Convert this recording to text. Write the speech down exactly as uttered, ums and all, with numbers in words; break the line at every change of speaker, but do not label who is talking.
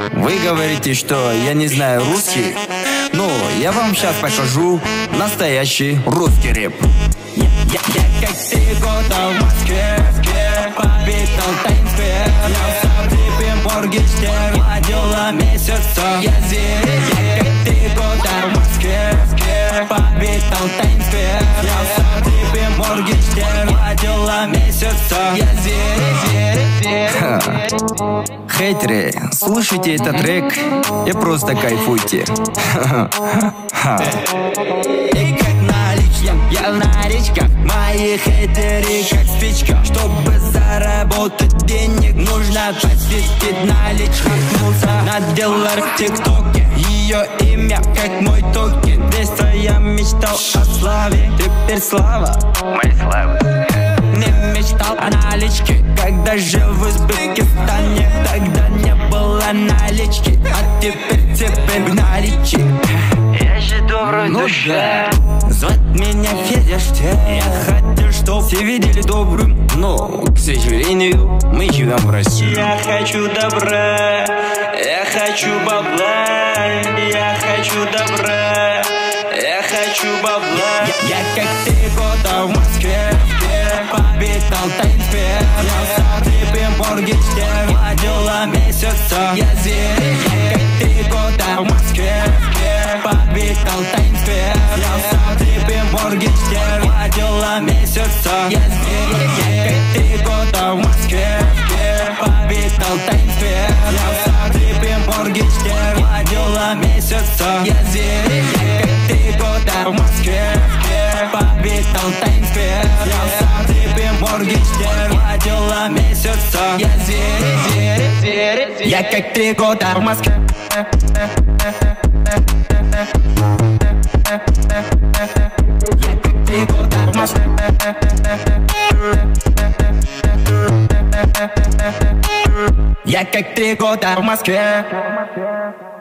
Вы говорите, что я не знаю русский? Ну, я вам сейчас покажу настоящий русский рэп. Я, я, я как три года в Москве, побитал Таймс-сквер. Я сам трипем Моргенштерн, водила месяца. Я зверь, я как три года в Москве, побитал Таймс-сквер. Я сам трипем Моргенштерн, водила месяца. Я зверь, зверь, зверь. Хейтеры, слушайте этот трек и просто кайфуйте. И как наличка, я в наличках. Мои хейтеры как спичка. Чтобы заработать денег, нужно посвятить наличку. На доллар в ТикТоке. Ее имя как мой токен. Детство я мечтал о славе, теперь слава моей славы. Не мечтал о наличке, когда жил в Узбекистане. Тогда не было налички, а теперь, теперь в наличии. Я же доброй ну душе. Да. Звать меня Федя Штейн. Я хотел, чтоб все видели добрым, но, к сожалению, мы живем в России. Я хочу добра, я хочу бабла. Я хочу добра, я хочу бабла. Я, я как три года в Москве, побитал Таймс-сквер. Я сам трипем Моргенштерн, водила месяца. Я зверь, я как три года в Москве, побитал Таймс-сквер. Я сам трипем Моргенштерн, водила месяца. Я зверь, я как три года в Москве, побитал Таймс-сквер. Я сам трипем Моргенштерн, водила месяца. Я зверь, я как три года в Москве, побитал Таймс-сквер. Я сам трипем Моргенштерн, водила месяца. Я зверь, зверь, зверь, зверь. Я как три года в Москве. Я как три года в Москве.